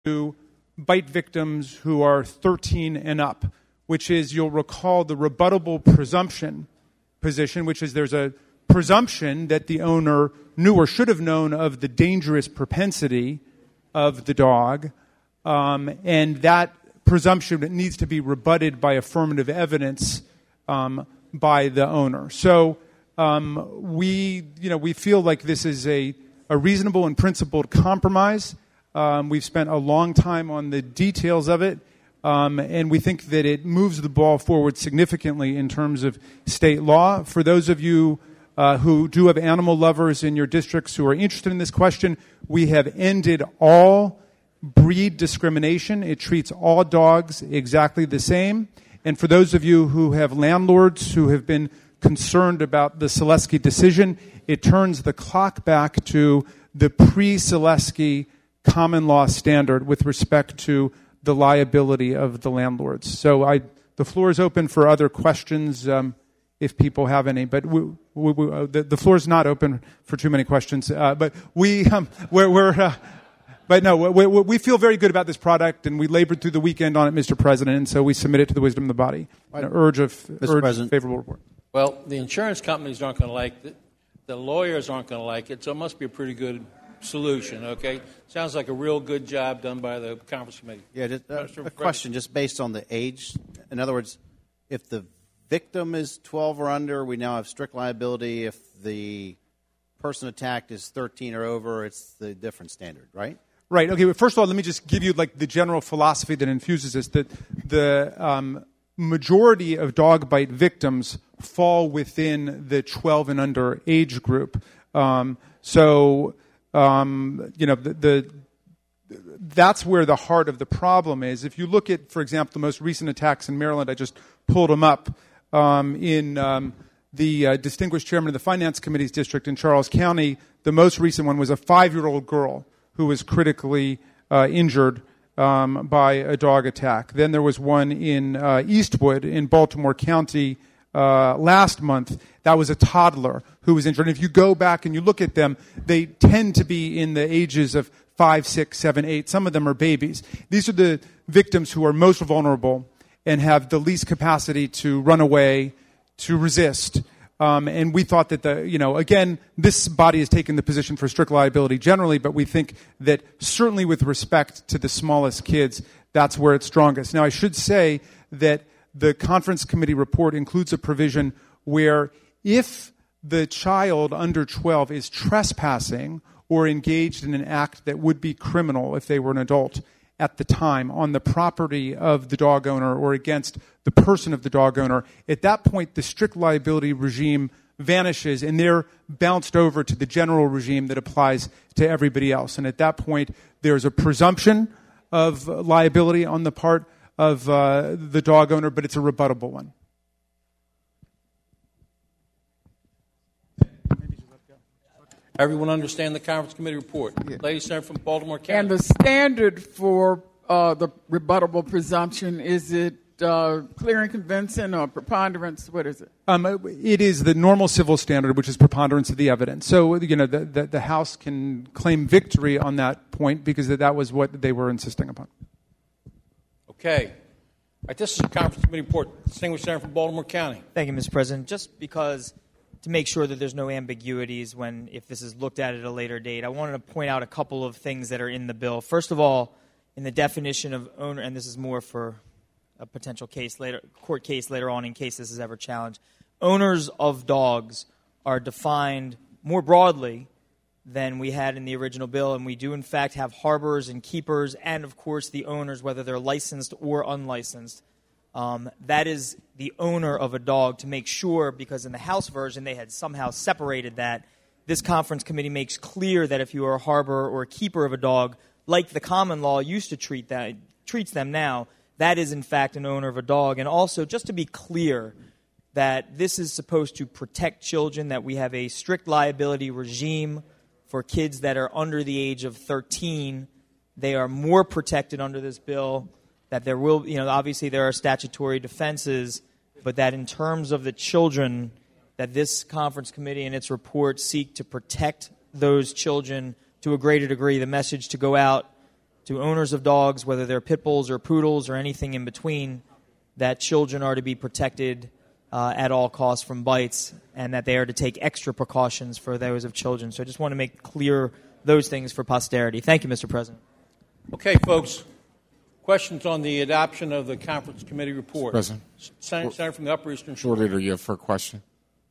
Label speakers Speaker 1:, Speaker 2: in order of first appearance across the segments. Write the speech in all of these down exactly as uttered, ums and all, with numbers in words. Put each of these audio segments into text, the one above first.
Speaker 1: to bite victims who are thirteen and up, which is, you'll recall, the rebuttable presumption position, which is there's a presumption that the owner knew or should have known of the dangerous propensity of the dog, um, and that presumption needs to be rebutted by affirmative evidence um, by the owner. So um, we, you know, we feel like this is a, a reasonable and principled compromise. Um, we've spent a long time on the details of it, um, and we think that it moves the ball forward significantly in terms of state law. For those of you uh, who do have animal lovers in your districts who are interested in this question, we have ended all breed discrimination. It treats all dogs exactly the same. And for those of you who have landlords who have been concerned about the Selesky decision, it turns the clock back to the pre-Selesky common law standard with respect to the liability of the landlords. So I, the floor is open for other questions um, if people have any. But we, we, we, uh, the, the floor is not open for too many questions. Uh, but we, um, we're, we're uh, but no, we, we, we feel very good about this product, and we labored through the weekend on it, Mister President, and so we submit it to the wisdom of the body. An urge of urge favorable report.
Speaker 2: Well, the insurance companies aren't going to like it. The lawyers aren't going to like it, so it must be a pretty good solution, okay? Sounds like a real good job done by the conference committee.
Speaker 3: Yeah, just, uh, a question just based on the age. In other words, if the victim is twelve or under, we now have strict liability. If the person attacked is thirteen or over, it's the different standard, right?
Speaker 1: Right. Okay, well, first of all, let me just give you like the general philosophy that infuses this, that the um, majority of dog bite victims fall within the twelve and under age group. Um, so... Um, you know, the, the that's where the heart of the problem is. If you look at, for example, the most recent attacks in Maryland, I just pulled them up um, in um, the uh, distinguished chairman of the Finance Committee's district in Charles County. The most recent one was a five-year-old girl who was critically uh, injured um, by a dog attack. Then there was one in uh, Eastwood in Baltimore County Uh, last month. That was a toddler who was injured. And if you go back and you look at them, they tend to be in the ages of five, six, seven, eight. Some of them are babies. These are the victims who are most vulnerable and have the least capacity to run away, to resist. Um, and we thought that the, you know, again, this body has taken the position for strict liability generally, but we think that certainly with respect to the smallest kids, that's where it's strongest. Now, I should say that the conference committee report includes a provision where if the child under twelve is trespassing or engaged in an act that would be criminal if they were an adult at the time on the property of the dog owner or against the person of the dog owner, at that point the strict liability regime vanishes and they're bounced over to the general regime that applies to everybody else. And at that point there's a presumption of liability on the part of uh, the dog owner, but it's a rebuttable one.
Speaker 2: Everyone understand the conference committee report? Yeah. Lady Senator from Baltimore County.
Speaker 4: And the standard for uh, the rebuttable presumption, is it uh, clear and convincing or preponderance? What is it?
Speaker 1: Um, it is the normal civil standard, which is preponderance of the evidence. So, you know, the, the, the House can claim victory on that point because that was what they were insisting upon.
Speaker 2: Okay. All right, this is a conference committee report. Distinguished Senator from Baltimore County.
Speaker 5: Thank you, Mister President. Just because, to make sure that there's no ambiguities when, if this is looked at at a later date, I wanted to point out a couple of things that are in the bill. First of all, in the definition of owner, and this is more for a potential case later, court case later on in case this is ever challenged, owners of dogs are defined more broadly than we had in the original bill, and we do in fact have harborers and keepers and of course the owners, whether they're licensed or unlicensed. Um, that is the owner of a dog, to make sure, because in the House version they had somehow separated that. This conference committee makes clear that if you are a harborer or a keeper of a dog, like the common law used to treat that, treats them now, that is in fact an owner of a dog. And also, just to be clear, that this is supposed to protect children, that we have a strict liability regime for kids that are under the age of thirteen. They are more protected under this bill, that there will, you know, obviously there are statutory defenses, but that in terms of the children, that this conference committee and its report seek to protect those children to a greater degree. The message to go out to owners of dogs, whether they're pit bulls or poodles or anything in between, that children are to be protected uh, at all costs from bites, and that they are to take extra precautions for those of children. So I just want to make clear those things for posterity. Thank you, Mister President.
Speaker 2: Okay, folks. Questions on the adoption of the conference committee report?
Speaker 6: President.
Speaker 2: Senator, Senator from the Upper Eastern Shore.
Speaker 6: Shore Leader, you have for a question.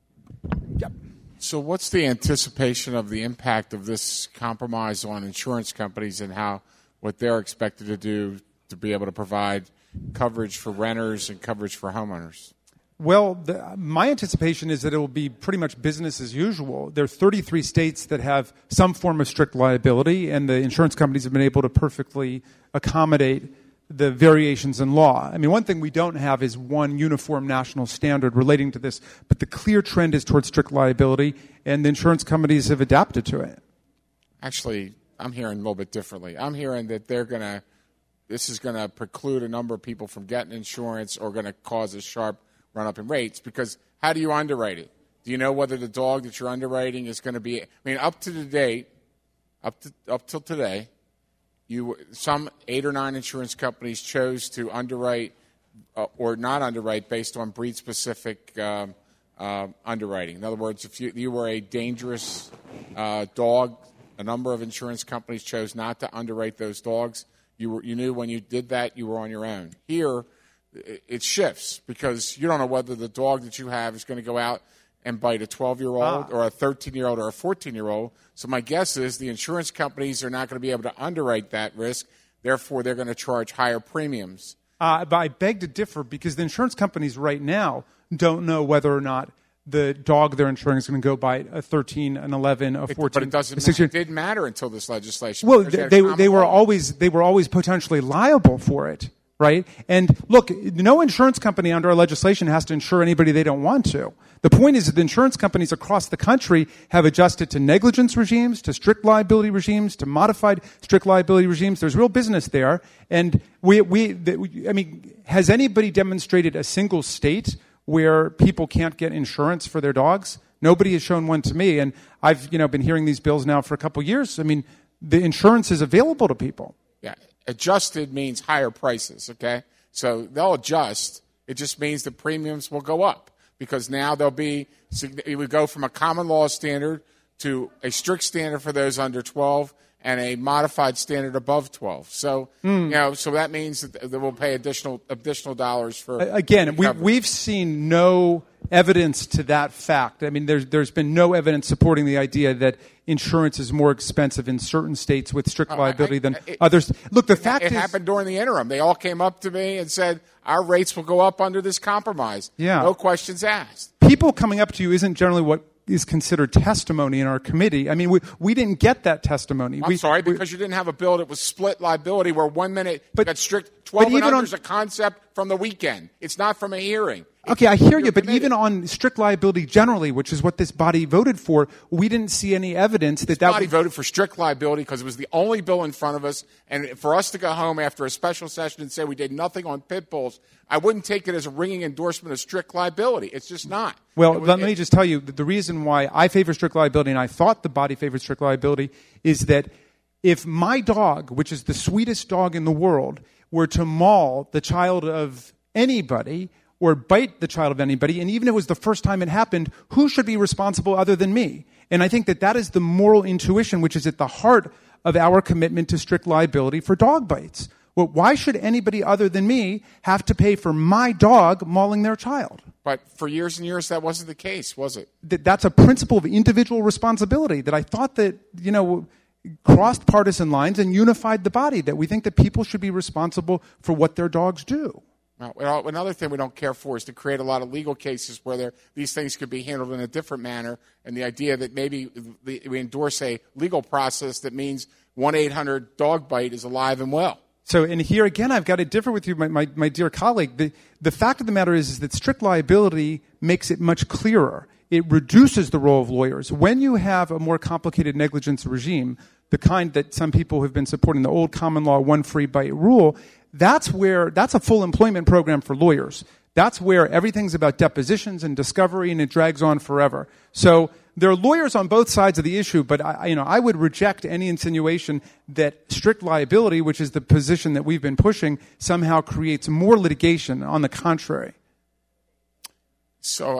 Speaker 6: Yep. So what's the anticipation of the impact of this compromise on insurance companies and how what they're expected to do to be able to provide coverage for renters and coverage for homeowners?
Speaker 1: Well, the, my anticipation is that it will be pretty much business as usual. There are thirty-three states that have some form of strict liability, and the insurance companies have been able to perfectly accommodate the variations in law. I mean, one thing we don't have is one uniform national standard relating to this, but the clear trend is towards strict liability, and the insurance companies have adapted to it.
Speaker 6: Actually, I'm hearing a little bit differently. I'm hearing that they're going to, this is going to preclude a number of people from getting insurance or going to cause a sharp run up in rates, because how do you underwrite it? Do you know whether the dog that you're underwriting is going to be, I mean, up to the date, up to up till today, you some eight or nine insurance companies chose to underwrite uh, or not underwrite based on breed specific um, uh, underwriting. In other words, if you, you were a dangerous uh, dog, a number of insurance companies chose not to underwrite those dogs. You were, you knew when you did that you were on your own. Here, it shifts because you don't know whether the dog that you have is going to go out and bite a twelve-year-old ah. or a thirteen-year-old or a fourteen-year-old. So my guess is the insurance companies are not going to be able to underwrite that risk. Therefore, they're going to charge higher premiums.
Speaker 1: Uh, but I beg to differ, because the insurance companies right now don't know whether or not the dog they're insuring is going to go bite a thirteen, an eleven, a fourteen.
Speaker 6: But it doesn't matter. It didn't matter until this legislation.
Speaker 1: Well, they, they, they were always they were always potentially liable for it. Right? And look, no insurance company under our legislation has to insure anybody they don't want to. The point is that the insurance companies across the country have adjusted to negligence regimes, to strict liability regimes, to modified strict liability regimes. There's real business there. And we, we, I mean, has anybody demonstrated a single state where people can't get insurance for their dogs? Nobody has shown one to me. And I've, you know, been hearing these bills now for a couple of years. I mean, the insurance is available to people.
Speaker 6: Yeah. Adjusted means higher prices, okay? So they'll adjust. It just means the premiums will go up because now there'll be, it would go from a common law standard to a strict standard for those under twelve and a modified standard above twelve. So, mm. you know, so that means that we'll pay additional additional dollars for
Speaker 1: Again, we, we've seen no evidence to that fact. I mean, there's, there's been no evidence supporting the idea that insurance is more expensive in certain states with strict liability uh, I, than it, others. Look, the fact
Speaker 6: it
Speaker 1: is...
Speaker 6: It happened during the interim. They all came up to me and said, our rates will go up under this compromise.
Speaker 1: Yeah.
Speaker 6: No questions asked.
Speaker 1: People coming up to you isn't generally what is considered testimony in our committee. I mean, we we didn't get that testimony.
Speaker 6: I'm
Speaker 1: we,
Speaker 6: sorry, because
Speaker 1: we,
Speaker 6: you didn't have a bill that was split liability where one minute
Speaker 1: but,
Speaker 6: you got strict twelve and under
Speaker 1: on,
Speaker 6: is a concept from the weekend. It's not from a hearing.
Speaker 1: Okay, I hear you, but
Speaker 6: committed.
Speaker 1: even on strict liability generally, which is what this body voted for, we didn't see any evidence that
Speaker 6: this
Speaker 1: that
Speaker 6: body
Speaker 1: would...
Speaker 6: voted for strict liability because it was the only bill in front of us, and for us to go home after a special session and say we did nothing on pit bulls, I wouldn't take it as a ringing endorsement of strict liability. It's just not.
Speaker 1: Well,
Speaker 6: was,
Speaker 1: let
Speaker 6: it,
Speaker 1: me just tell you that the reason why I favor strict liability, and I thought the body favored strict liability, is that if my dog, which is the sweetest dog in the world, were to maul the child of anybody or bite the child of anybody, and even if it was the first time it happened, who should be responsible other than me? And I think that that is the moral intuition which is at the heart of our commitment to strict liability for dog bites. Well, why should anybody other than me have to pay for my dog mauling their child?
Speaker 6: But for years and years, that wasn't the case, was it?
Speaker 1: That, that's a principle of individual responsibility that I thought that, you know, crossed partisan lines and unified the body, that we think that people should be responsible for what their dogs do.
Speaker 6: Well, another thing we don't care for is to create a lot of legal cases where these things could be handled in a different manner, and the idea that maybe we endorse a legal process that means one eight hundred dog bite is alive and well.
Speaker 1: So, and here again, I've got to differ with you, my, my, my dear colleague. The, the fact of the matter is, is that strict liability makes it much clearer. It reduces the role of lawyers. When you have a more complicated negligence regime, the kind that some people have been supporting, the old common law one free bite rule, that's where, that's a full employment program for lawyers. That's where everything's about depositions and discovery, and it drags on forever. So there are lawyers on both sides of the issue, but I, you know, I would reject any insinuation that strict liability, which is the position that we've been pushing, somehow creates more litigation. On the contrary.
Speaker 6: So